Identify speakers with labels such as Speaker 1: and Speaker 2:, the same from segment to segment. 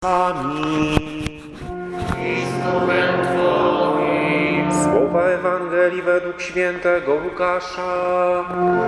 Speaker 1: Amin. Słowa Ewangelii według świętego Łukasza.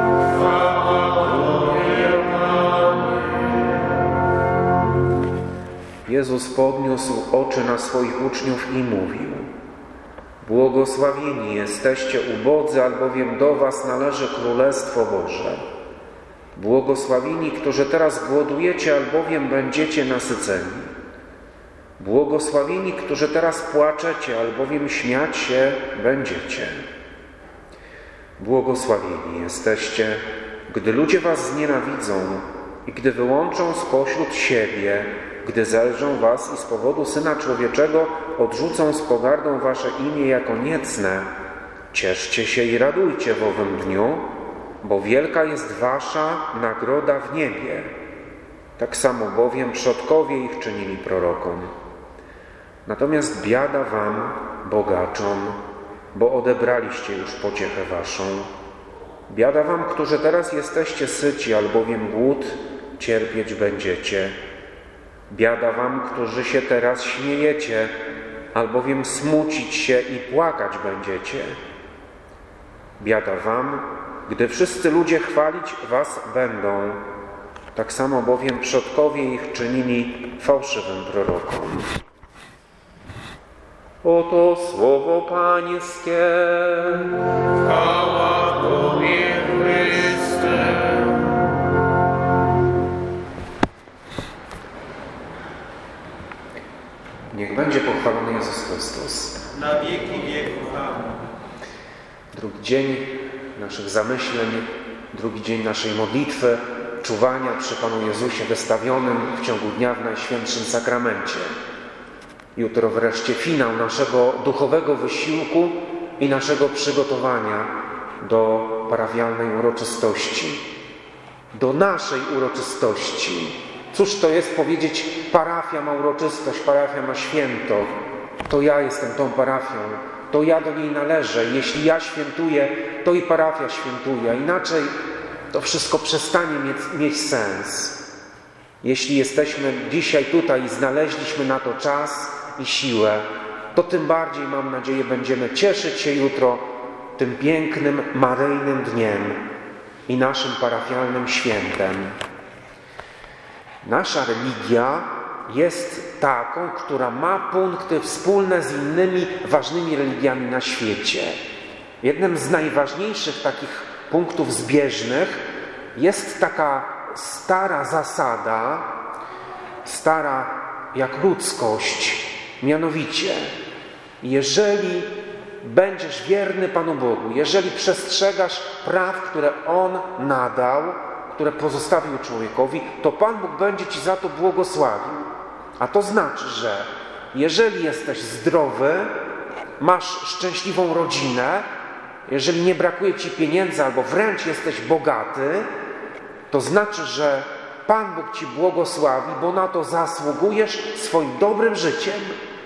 Speaker 1: Jezus podniósł oczy na swoich uczniów i mówił: Błogosławieni jesteście ubodzy, albowiem do was należy Królestwo Boże. Błogosławieni, którzy teraz głodujecie, albowiem będziecie nasyceni. Błogosławieni, którzy teraz płaczecie, albowiem śmiać się będziecie. Błogosławieni jesteście, gdy ludzie was znienawidzą i gdy wyłączą spośród siebie, gdy zelżą was i z powodu Syna Człowieczego odrzucą z pogardą wasze imię jako niecne. Cieszcie się i radujcie w owym dniu, bo wielka jest wasza nagroda w niebie. Tak samo bowiem przodkowie ich czynili prorokom. Natomiast biada wam, bogaczom, bo odebraliście już pociechę waszą. Biada wam, którzy teraz jesteście syci, albowiem głód cierpieć będziecie. Biada wam, którzy się teraz śmiejecie, albowiem smucić się i płakać będziecie. Biada wam, gdy wszyscy ludzie chwalić was będą. Tak samo bowiem przodkowie ich czynili fałszywym prorokom. Oto słowo Pańskie.
Speaker 2: Chwała Tobie, Chryste.
Speaker 1: Niech będzie pochwalony Jezus Chrystus.
Speaker 2: Na wieki wieków. Amen.
Speaker 1: Drugi dzień naszych zamyśleń, drugi dzień naszej modlitwy, czuwania przy Panu Jezusie wystawionym w ciągu dnia w Najświętszym Sakramencie. Jutro wreszcie finał naszego duchowego wysiłku i naszego przygotowania do parafialnej uroczystości, do naszej uroczystości. Cóż to jest powiedzieć, parafia ma uroczystość, parafia ma święto. To ja jestem tą parafią, to ja do niej należę. Jeśli ja świętuję, to i parafia świętuje, a inaczej to wszystko przestanie mieć sens. Jeśli jesteśmy dzisiaj tutaj i znaleźliśmy na to czas i siłę, to tym bardziej, mam nadzieję, będziemy cieszyć się jutro tym pięknym, maryjnym dniem i naszym parafialnym świętem. Nasza religia jest taką, która ma punkty wspólne z innymi ważnymi religiami na świecie. Jednym z najważniejszych takich punktów zbieżnych jest taka stara zasada, stara jak ludzkość, mianowicie: jeżeli będziesz wierny Panu Bogu, jeżeli przestrzegasz praw, które On nadał, które pozostawił człowiekowi, to Pan Bóg będzie Ci za to błogosławił. A to znaczy, że jeżeli jesteś zdrowy, masz szczęśliwą rodzinę, jeżeli nie brakuje Ci pieniędzy albo wręcz jesteś bogaty, to znaczy, że Pan Bóg Ci błogosławi, bo na to zasługujesz swoim dobrym życiem.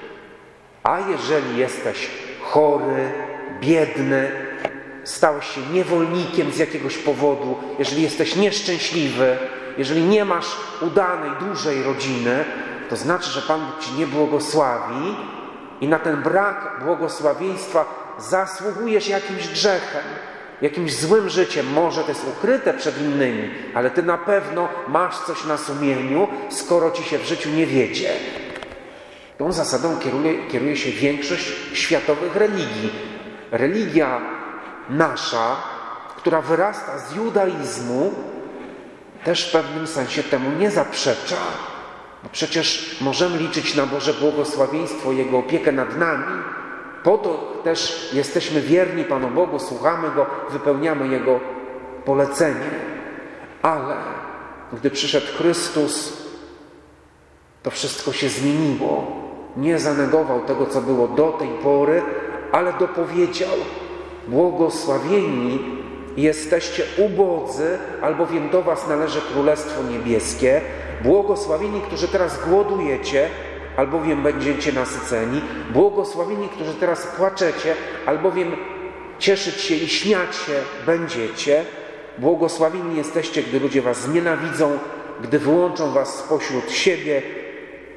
Speaker 1: A jeżeli jesteś chory, biedny, stałeś się niewolnikiem z jakiegoś powodu, jeżeli jesteś nieszczęśliwy, jeżeli nie masz udanej, dużej rodziny, to znaczy, że Pan Bóg Ci nie błogosławi i na ten brak błogosławieństwa zasługujesz jakimś grzechem, jakimś złym życiem. Może to jest ukryte przed innymi, ale Ty na pewno masz coś na sumieniu, skoro Ci się w życiu nie wiedzie. Tą zasadą kieruje się większość światowych religii. Religia nasza, która wyrasta z judaizmu, też w pewnym sensie temu nie zaprzecza. Bo przecież możemy liczyć na Boże błogosławieństwo, Jego opiekę nad nami. Po to też jesteśmy wierni Panu Bogu, słuchamy Go, wypełniamy Jego polecenie. Ale gdy przyszedł Chrystus, to wszystko się zmieniło. Nie zanegował tego, co było do tej pory, ale dopowiedział: błogosławieni jesteście ubodzy, albowiem do was należy Królestwo Niebieskie. Błogosławieni, którzy teraz głodujecie, albowiem będziecie nasyceni. Błogosławieni, którzy teraz płaczecie, albowiem cieszyć się i śmiać się będziecie. Błogosławieni jesteście, gdy ludzie was znienawidzą, gdy wyłączą was spośród siebie,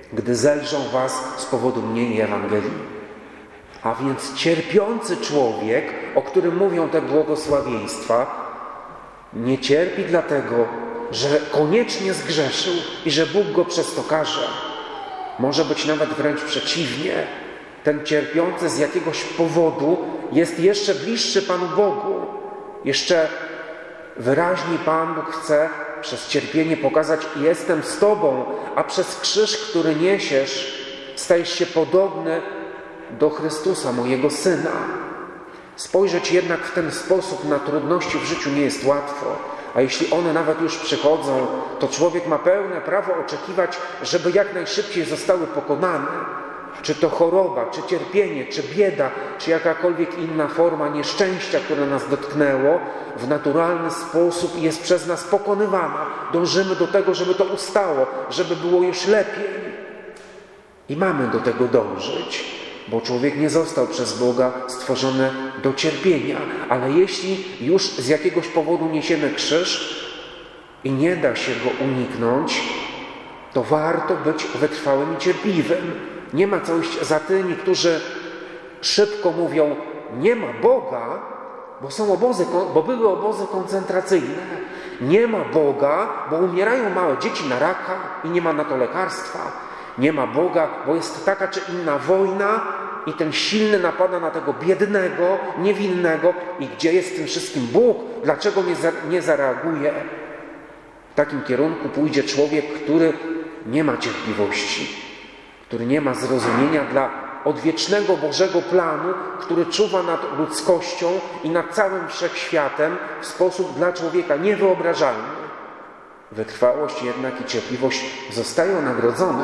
Speaker 1: gdy zelżą was z powodu mnie i Ewangelii. A więc cierpiący człowiek, o którym mówią te błogosławieństwa, nie cierpi dlatego, że koniecznie zgrzeszył i że Bóg go przez to karze. Może być nawet wręcz przeciwnie. Ten cierpiący z jakiegoś powodu jest jeszcze bliższy Panu Bogu. Jeszcze wyraźniej Pan Bóg chce przez cierpienie pokazać: jestem z Tobą, a przez krzyż, który niesiesz, stajesz się podobny do Chrystusa, mojego Syna. Spojrzeć jednak w ten sposób na trudności w życiu nie jest łatwo, a jeśli one nawet już przychodzą, to człowiek ma pełne prawo oczekiwać, żeby jak najszybciej zostały pokonane. Czy to choroba, czy cierpienie, czy bieda, czy jakakolwiek inna forma nieszczęścia, które nas dotknęło, w naturalny sposób jest przez nas pokonywana. Dążymy do tego, żeby to ustało, żeby było już lepiej. I mamy do tego dążyć, bo człowiek nie został przez Boga stworzony do cierpienia. Ale jeśli już z jakiegoś powodu niesiemy krzyż i nie da się go uniknąć, to warto być wytrwałym i cierpliwym. Nie ma co iść za tymi, którzy szybko mówią: nie ma Boga, bo były obozy koncentracyjne. Nie ma Boga, bo umierają małe dzieci na raka i nie ma na to lekarstwa. Nie ma Boga, bo jest taka czy inna wojna i ten silny napada na tego biednego, niewinnego. I gdzie jest w tym wszystkim Bóg? Dlaczego nie zareaguje? W takim kierunku pójdzie człowiek, który nie ma cierpliwości, który nie ma zrozumienia dla odwiecznego Bożego planu, który czuwa nad ludzkością i nad całym wszechświatem w sposób dla człowieka niewyobrażalny. Wytrwałość jednak i cierpliwość zostają nagrodzone.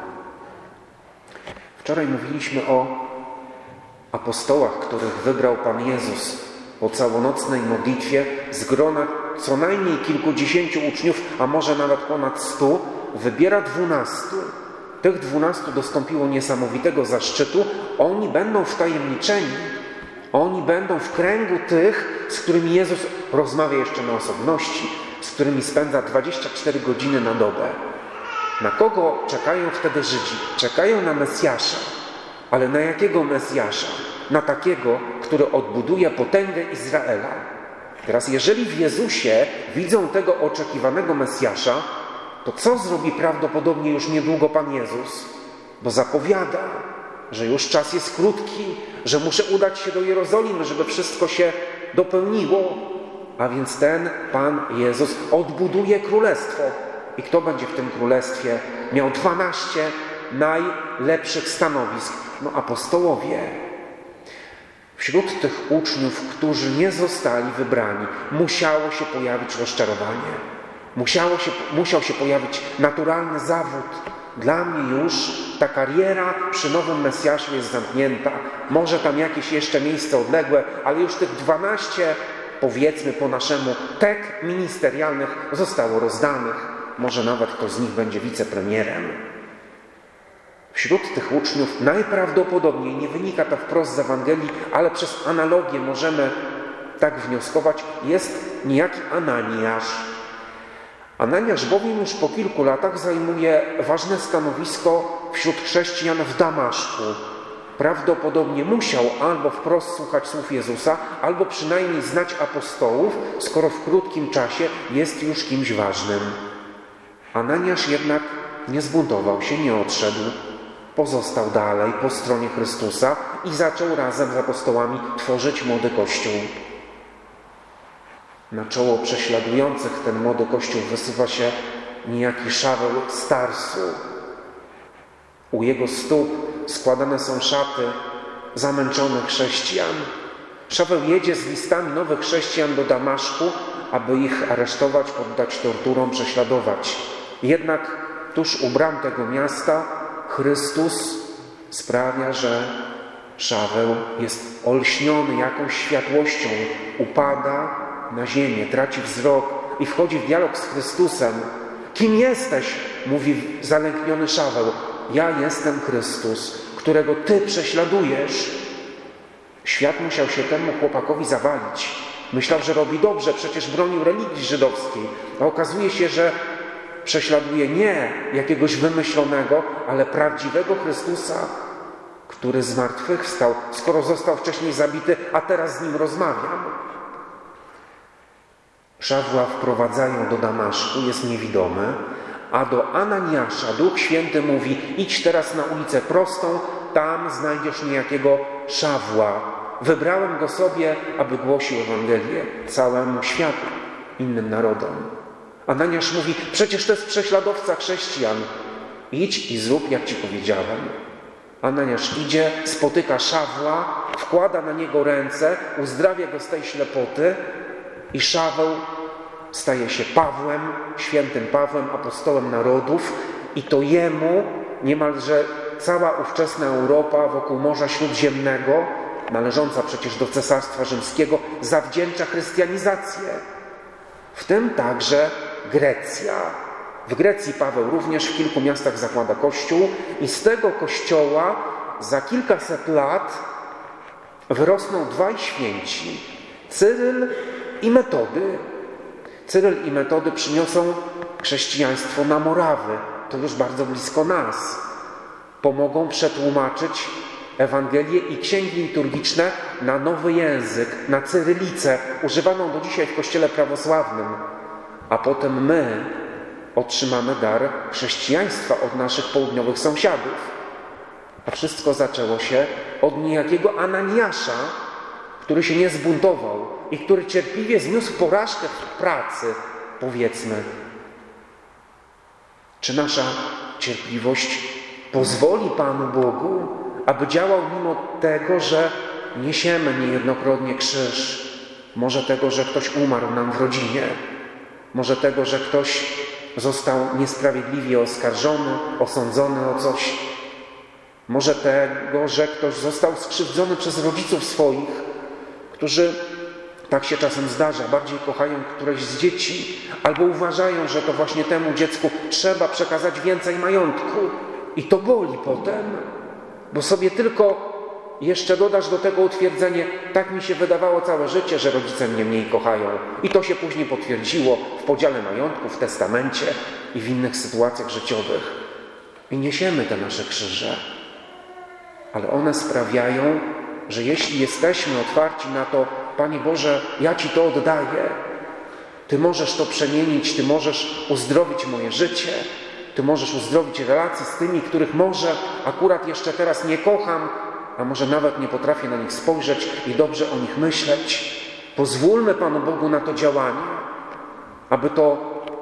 Speaker 1: Wczoraj mówiliśmy o apostołach, których wybrał Pan Jezus po całonocnej modlitwie z grona co najmniej kilkudziesięciu uczniów, a może nawet ponad 100, wybiera 12. Tych 12 dostąpiło niesamowitego zaszczytu. Oni będą wtajemniczeni. Oni będą w kręgu tych, z którymi Jezus rozmawia jeszcze na osobności, z którymi spędza 24 godziny na dobę. Na kogo czekają wtedy Żydzi? Czekają na Mesjasza. Ale na jakiego Mesjasza? Na takiego, który odbuduje potęgę Izraela. Teraz jeżeli w Jezusie widzą tego oczekiwanego Mesjasza, to co zrobi prawdopodobnie już niedługo Pan Jezus? Bo zapowiada, że już czas jest krótki, że muszę udać się do Jerozolimy, żeby wszystko się dopełniło. A więc ten Pan Jezus odbuduje królestwo. I kto będzie w tym królestwie miał 12 najlepszych stanowisk? No apostołowie. Wśród tych uczniów, którzy nie zostali wybrani, musiało się pojawić rozczarowanie. Musiał się pojawić naturalny zawód. Dla mnie już ta kariera przy nowym Mesjaszu jest zamknięta. Może tam jakieś jeszcze miejsce odległe, ale już tych 12, powiedzmy po naszemu, tek ministerialnych zostało rozdanych. Może nawet ktoś z nich będzie wicepremierem. Wśród tych uczniów najprawdopodobniej, nie wynika to wprost z Ewangelii, ale przez analogię możemy tak wnioskować, jest niejaki Ananiasz. Ananiasz bowiem już po kilku latach zajmuje ważne stanowisko wśród chrześcijan w Damaszku. Prawdopodobnie musiał albo wprost słuchać słów Jezusa, albo przynajmniej znać apostołów, skoro w krótkim czasie jest już kimś ważnym. Ananiasz jednak nie zbuntował się, nie odszedł. Pozostał dalej po stronie Chrystusa i zaczął razem z apostołami tworzyć młody Kościół. Na czoło prześladujących ten młody Kościół wysuwa się niejaki Szaweł z Tarsu. U jego stóp składane są szaty zamęczonych chrześcijan. Szaweł jedzie z listami nowych chrześcijan do Damaszku, aby ich aresztować, poddać torturom, prześladować. Jednak tuż u bram tego miasta Chrystus sprawia, że Szaweł jest olśniony jakąś światłością, upada na ziemię, traci wzrok i wchodzi w dialog z Chrystusem. Kim jesteś? Mówi zalękniony Szaweł. Ja jestem Chrystus, którego Ty prześladujesz. Świat musiał się temu chłopakowi zawalić. Myślał, że robi dobrze, przecież bronił religii żydowskiej. A okazuje się, że prześladuje nie jakiegoś wymyślonego, ale prawdziwego Chrystusa, który zmartwychwstał, skoro został wcześniej zabity, a teraz z nim rozmawiam. Szawła wprowadzają do Damaszku, jest niewidomy, a do Ananiasza Duch Święty mówi: idź teraz na ulicę prostą, tam znajdziesz niejakiego Szawła. Wybrałem go sobie, aby głosił Ewangelię całemu światu, innym narodom. Ananiasz mówi: przecież to jest prześladowca chrześcijan. Idź i zrób, jak ci powiedziałem. Ananiasz idzie, spotyka Szawła, wkłada na niego ręce, uzdrawia go z tej ślepoty i Szaweł staje się Pawłem, świętym Pawłem, apostołem narodów, i to jemu niemalże cała ówczesna Europa wokół Morza Śródziemnego, należąca przecież do Cesarstwa Rzymskiego, zawdzięcza chrystianizację. W tym także Grecja. W Grecji Paweł również w kilku miastach zakłada kościół i z tego kościoła za kilkaset lat wyrosną dwaj święci, Cyryl i Metody. Cyryl i Metody przyniosą chrześcijaństwo na Morawy, to już bardzo blisko nas. Pomogą przetłumaczyć Ewangelię i księgi liturgiczne na nowy język, na cyrylicę, używaną do dzisiaj w Kościele prawosławnym. A potem my otrzymamy dar chrześcijaństwa od naszych południowych sąsiadów. A wszystko zaczęło się od niejakiego Ananiasza, który się nie zbuntował i który cierpliwie zniósł porażkę w pracy, powiedzmy. Czy nasza cierpliwość pozwoli Panu Bogu, aby działał mimo tego, że niesiemy niejednokrotnie krzyż? Może tego, że ktoś umarł nam w rodzinie, może tego, że ktoś został niesprawiedliwie oskarżony, osądzony o coś, może tego, że ktoś został skrzywdzony przez rodziców swoich, którzy, tak się czasem zdarza, bardziej kochają któreś z dzieci, albo uważają, że to właśnie temu dziecku trzeba przekazać więcej majątku. I to boli potem, bo sobie tylko jeszcze dodasz do tego utwierdzenie: tak mi się wydawało całe życie, że rodzice mnie mniej kochają. I to się później potwierdziło w podziale majątku, w testamencie i w innych sytuacjach życiowych. I niesiemy te nasze krzyże. Ale one sprawiają, że jeśli jesteśmy otwarci na to: Panie Boże, ja Ci to oddaję, Ty możesz to przemienić, Ty możesz uzdrowić moje życie, Ty możesz uzdrowić relacje z tymi, których może akurat jeszcze teraz nie kocham, a może nawet nie potrafię na nich spojrzeć i dobrze o nich myśleć. Pozwólmy Panu Bogu na to działanie, aby to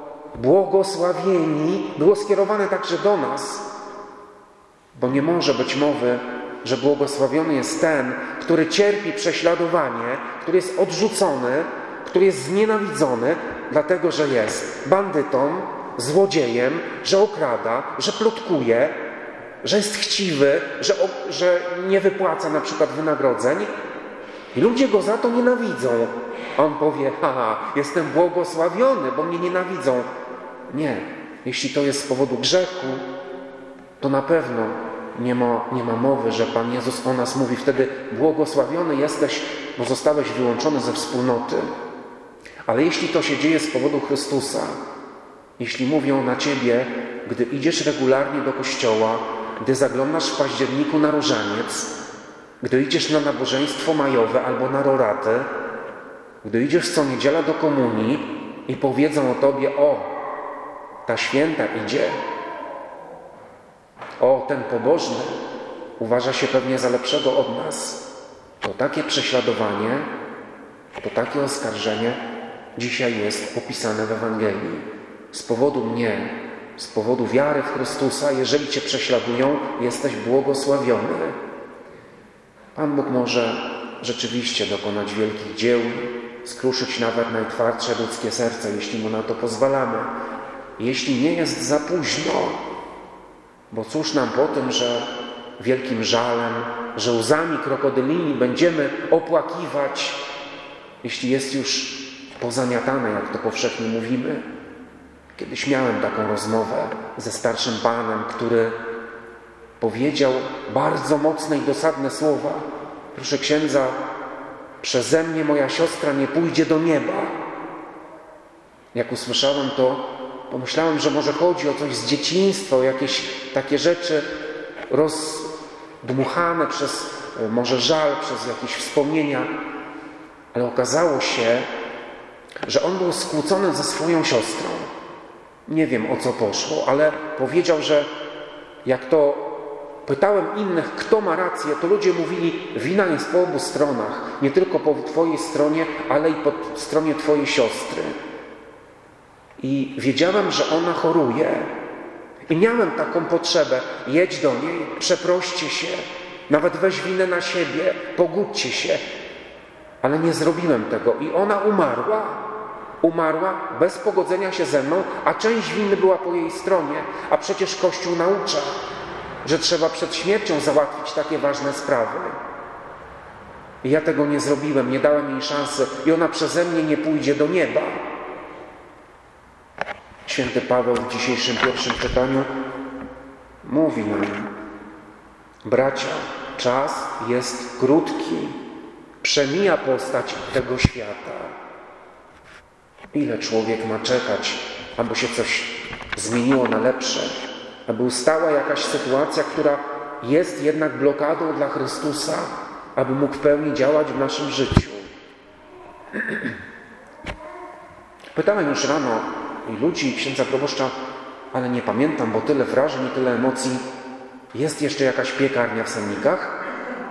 Speaker 1: błogosławieni było skierowane także do nas, bo nie może być mowy, że błogosławiony jest ten, który cierpi prześladowanie, który jest odrzucony, który jest znienawidzony, dlatego że jest bandytą, złodziejem, że okrada, że plotkuje, że jest chciwy, że nie wypłaca na przykład wynagrodzeń. I ludzie go za to nienawidzą. A on powie: haha, jestem błogosławiony, bo mnie nienawidzą. Nie. Jeśli to jest z powodu grzechu, to na pewno nie ma mowy, że Pan Jezus o nas mówi wtedy: błogosławiony jesteś, bo zostałeś wyłączony ze wspólnoty. Ale jeśli to się dzieje z powodu Chrystusa, jeśli mówią na Ciebie, gdy idziesz regularnie do kościoła, gdy zaglądasz w październiku na różaniec, gdy idziesz na nabożeństwo majowe albo na roraty, gdy idziesz co niedziela do komunii i powiedzą o Tobie: o, ta święta idzie, o, ten pobożny uważa się pewnie za lepszego od nas, to takie prześladowanie, to takie oskarżenie dzisiaj jest opisane w Ewangelii. Z powodu mnie, z powodu wiary w Chrystusa, jeżeli Cię prześladują, jesteś błogosławiony. Pan Bóg może rzeczywiście dokonać wielkich dzieł, skruszyć nawet najtwardsze ludzkie serce, jeśli Mu na to pozwalamy. Jeśli nie jest za późno, bo cóż nam po tym, że wielkim żalem, że łzami krokodylimi będziemy opłakiwać, jeśli jest już pozamiatane, jak to powszechnie mówimy. Kiedyś miałem taką rozmowę ze starszym panem, który powiedział bardzo mocne i dosadne słowa: proszę księdza, przeze mnie moja siostra nie pójdzie do nieba. Jak usłyszałem to, pomyślałem, że może chodzi o coś z dzieciństwa, o jakieś takie rzeczy rozdmuchane przez może żal, przez jakieś wspomnienia. Ale okazało się, że on był skłócony ze swoją siostrą. Nie wiem, o co poszło, ale powiedział, że jak to pytałem innych, kto ma rację, to ludzie mówili, wina jest po obu stronach. Nie tylko po twojej stronie, ale i po stronie twojej siostry. I wiedziałem, że ona choruje. I miałem taką potrzebę. Jedź do niej, przeproście się, nawet weź winę na siebie, pogódźcie się. Ale nie zrobiłem tego i ona umarła. Umarła bez pogodzenia się ze mną, a część winy była po jej stronie. A przecież Kościół naucza, że trzeba przed śmiercią załatwić takie ważne sprawy. I ja tego nie zrobiłem, nie dałem jej szansy i ona przeze mnie nie pójdzie do nieba. Święty Paweł w dzisiejszym pierwszym czytaniu mówi nam: bracia, czas jest krótki, przemija postać tego świata. Ile człowiek ma czekać, aby się coś zmieniło na lepsze, aby ustała jakaś sytuacja, która jest jednak blokadą dla Chrystusa, aby mógł w pełni działać w naszym życiu. Pytałem już rano i ludzi, i księdza proboszcza, ale nie pamiętam, bo tyle wrażeń i tyle emocji. Jest jeszcze jakaś piekarnia w Sennikach?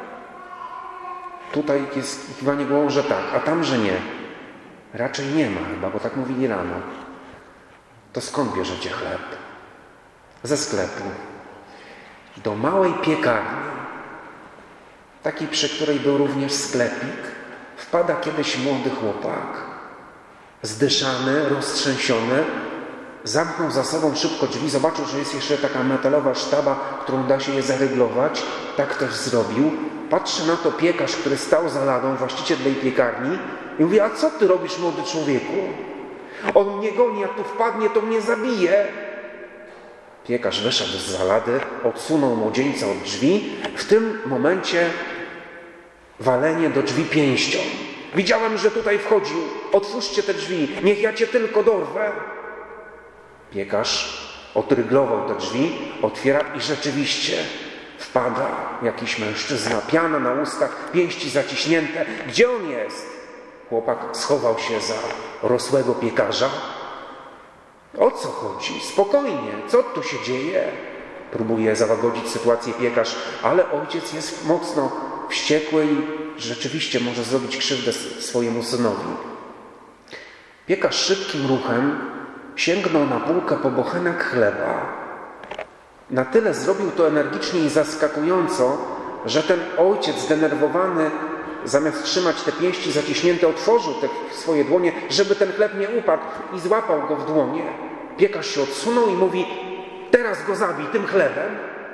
Speaker 1: Tutaj jest kiwanie głową, że tak, a tam, że nie. Raczej nie ma chyba, bo tak mówili rano. To skąd bierzecie chleb? Ze sklepu. Do małej piekarni, takiej, przy której był również sklepik, wpada kiedyś młody chłopak, zdyszany, roztrzęsiony, zamknął za sobą szybko drzwi, zobaczył, że jest jeszcze taka metalowa sztaba, którą da się je zaryglować. Tak też zrobił. Patrzy na to piekarz, który stał za ladą, właściciel tej piekarni, i mówi: a co ty robisz, młody człowieku? On mnie goni, jak tu wpadnie, to mnie zabije. Piekarz wyszedł z lady, odsunął młodzieńca od drzwi. W tym momencie walenie do drzwi pięścią. Widziałem, że tutaj wchodził. Otwórzcie te drzwi, niech ja cię tylko dorwę. Piekarz odryglował te drzwi, otwiera i rzeczywiście wpada jakiś mężczyzna, piana na ustach, pięści zaciśnięte. Gdzie on jest? Chłopak schował się za rosłego piekarza. O co chodzi? Spokojnie, co tu się dzieje? Próbuje załagodzić sytuację piekarz, ale ojciec jest mocno wściekły i rzeczywiście może zrobić krzywdę swojemu synowi. Piekarz szybkim ruchem sięgnął na półkę po bochenek chleba. Na tyle zrobił to energicznie i zaskakująco, że ten ojciec zdenerwowany, zamiast trzymać te pięści zaciśnięte, otworzył te swoje dłonie, żeby ten chleb nie upadł, i złapał go w dłonie. Piekarz się odsunął i mówi: teraz go zabij tym chlebem.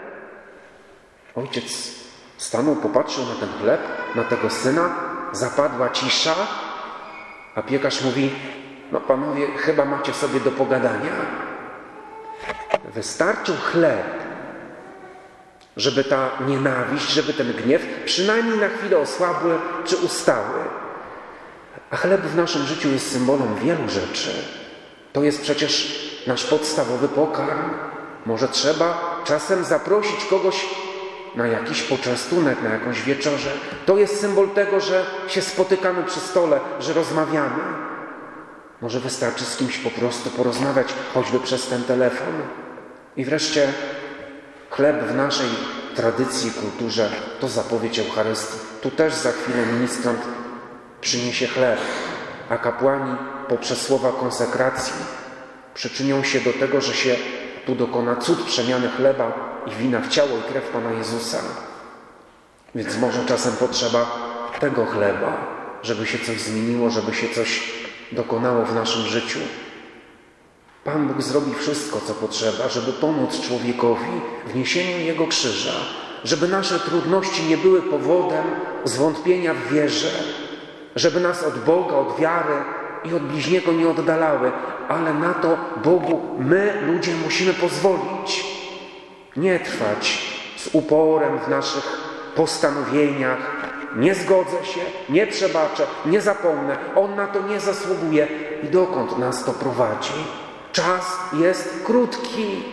Speaker 1: Ojciec stanął, popatrzył na ten chleb, na tego syna, zapadła cisza, a piekarz mówi: no panowie, chyba macie sobie do pogadania. Wystarczył chleb, żeby ta nienawiść, żeby ten gniew przynajmniej na chwilę osłabły czy ustały. A chleb w naszym życiu jest symbolem wielu rzeczy. To jest przecież nasz podstawowy pokarm. Może trzeba czasem zaprosić kogoś na jakiś poczęstunek, na jakąś wieczorzę. To jest symbol tego, że się spotykamy przy stole, że rozmawiamy. Może wystarczy z kimś po prostu porozmawiać, choćby przez ten telefon. I wreszcie chleb w naszej tradycji, kulturze to zapowiedź Eucharystii. Tu też za chwilę ministrant przyniesie chleb, a kapłani poprzez słowa konsekracji przyczynią się do tego, że się tu dokona cud przemiany chleba i wina w ciało i krew Pana Jezusa. Więc może czasem potrzeba tego chleba, żeby się coś zmieniło, żeby się coś dokonało w naszym życiu. Pan Bóg zrobi wszystko, co potrzeba, żeby pomóc człowiekowi w niesieniu Jego krzyża, żeby nasze trudności nie były powodem zwątpienia w wierze, żeby nas od Boga, od wiary i od bliźniego nie oddalały, ale na to Bogu my, ludzie, musimy pozwolić. Nie trwać z uporem w naszych postanowieniach. Nie zgodzę się, nie przebaczę, nie zapomnę. On na to nie zasługuje. I dokąd nas to prowadzi? Czas jest krótki.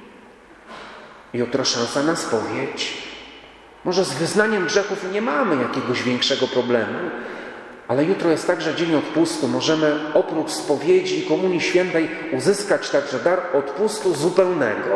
Speaker 1: Jutro szansa na spowiedź. Może z wyznaniem grzechów nie mamy jakiegoś większego problemu, ale jutro jest także dzień odpustu. Możemy oprócz spowiedzi i komunii świętej uzyskać także dar odpustu zupełnego.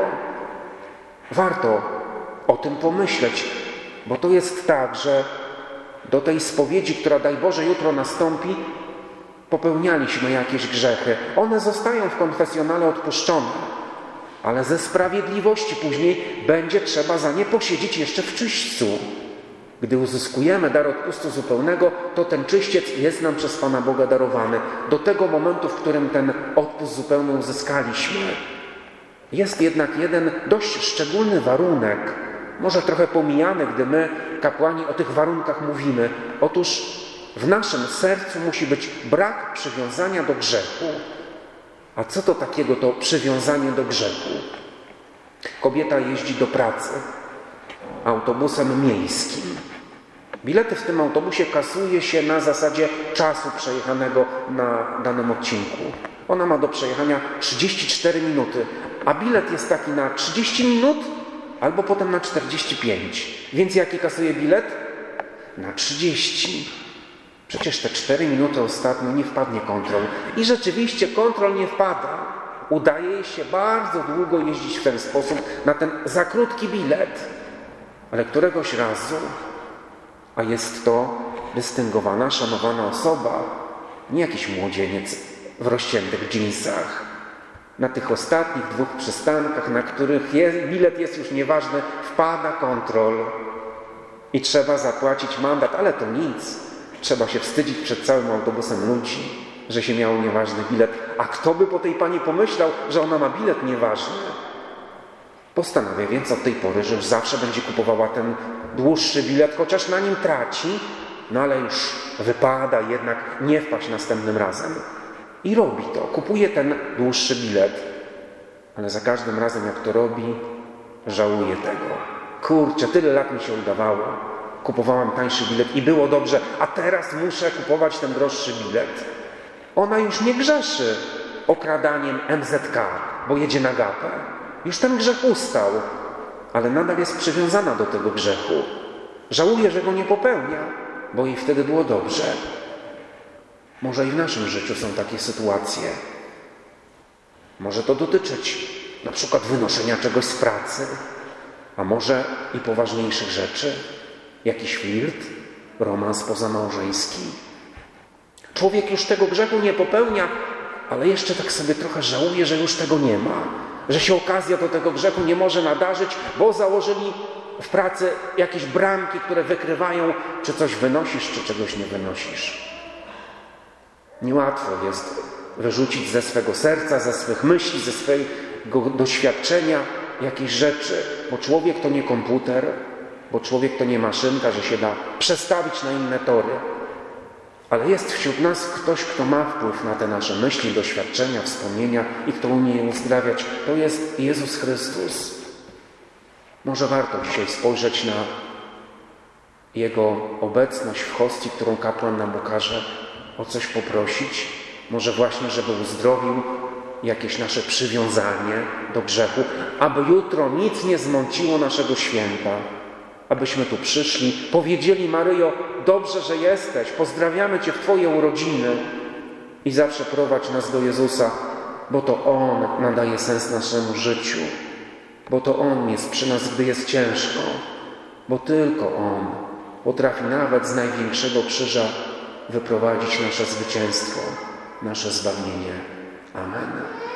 Speaker 1: Warto o tym pomyśleć, bo to jest tak, że do tej spowiedzi, która daj Boże jutro nastąpi, popełnialiśmy jakieś grzechy. One zostają w konfesjonale odpuszczone, ale ze sprawiedliwości później będzie trzeba za nie posiedzieć jeszcze w czyśćcu. Gdy uzyskujemy dar odpustu zupełnego, to ten czyściec jest nam przez Pana Boga darowany. Do tego momentu, w którym ten odpust zupełny uzyskaliśmy. Jest jednak jeden dość szczególny warunek, może trochę pomijany, gdy my, kapłani, o tych warunkach mówimy. Otóż w naszym sercu musi być brak przywiązania do grzechu. A co to takiego to przywiązanie do grzechu? Kobieta jeździ do pracy autobusem miejskim. Bilety w tym autobusie kasuje się na zasadzie czasu przejechanego na danym odcinku. Ona ma do przejechania 34 minuty, a bilet jest taki na 30 minut albo potem na 45. Więc jaki kasuje bilet? Na 30. Przecież te 4 minuty ostatnio nie wpadnie kontrol. I rzeczywiście kontrol nie wpada. Udaje jej się bardzo długo jeździć w ten sposób na ten za krótki bilet. Ale któregoś razu, a jest to dystyngowana, szanowana osoba, nie jakiś młodzieniec w rozciętych dżinsach. Na tych ostatnich 2 przystankach, na których bilet jest już nieważny, wpada kontrol i trzeba zapłacić mandat, ale to nic. Trzeba się wstydzić przed całym autobusem ludzi, że się miało nieważny bilet. A kto by po tej pani pomyślał, że ona ma bilet nieważny? Postanawia więc od tej pory, że już zawsze będzie kupowała ten dłuższy bilet, chociaż na nim traci, no ale już wypada jednak nie wpaść następnym razem. I robi to, kupuje ten dłuższy bilet. Ale za każdym razem, jak to robi, żałuje tego. Kurczę, tyle lat mi się udawało. Kupowałam tańszy bilet i było dobrze, a teraz muszę kupować ten droższy bilet. Ona już nie grzeszy okradaniem MZK, bo jedzie na gapę. Już ten grzech ustał, ale nadal jest przywiązana do tego grzechu. Żałuje, że go nie popełnia, bo jej wtedy było dobrze. Może i w naszym życiu są takie sytuacje. Może to dotyczyć na przykład wynoszenia czegoś z pracy, a może i poważniejszych rzeczy. Jakiś flirt, romans pozamałżeński. Człowiek już tego grzechu nie popełnia, ale jeszcze tak sobie trochę żałuje, że już tego nie ma. Że się okazja do tego grzechu nie może nadarzyć, bo założyli w pracy jakieś bramki, które wykrywają, czy coś wynosisz, czy czegoś nie wynosisz. Niełatwo jest wyrzucić ze swego serca, ze swych myśli, ze swojego doświadczenia jakieś rzeczy, bo człowiek to nie komputer, bo człowiek to nie maszynka, że się da przestawić na inne tory. Ale jest wśród nas ktoś, kto ma wpływ na te nasze myśli, doświadczenia, wspomnienia i kto umie je uzdrawiać. To jest Jezus Chrystus. Może warto dzisiaj spojrzeć na Jego obecność w hostii, którą kapłan nam ukaże, o coś poprosić. Może właśnie, żeby uzdrowił jakieś nasze przywiązanie do grzechu, aby jutro nic nie zmąciło naszego święta. Abyśmy tu przyszli, powiedzieli: Maryjo, dobrze, że jesteś, pozdrawiamy Cię w Twoje urodziny i zawsze prowadź nas do Jezusa, bo to On nadaje sens naszemu życiu, bo to On jest przy nas, gdy jest ciężko, bo tylko On potrafi nawet z największego krzyża wyprowadzić nasze zwycięstwo, nasze zbawienie. Amen.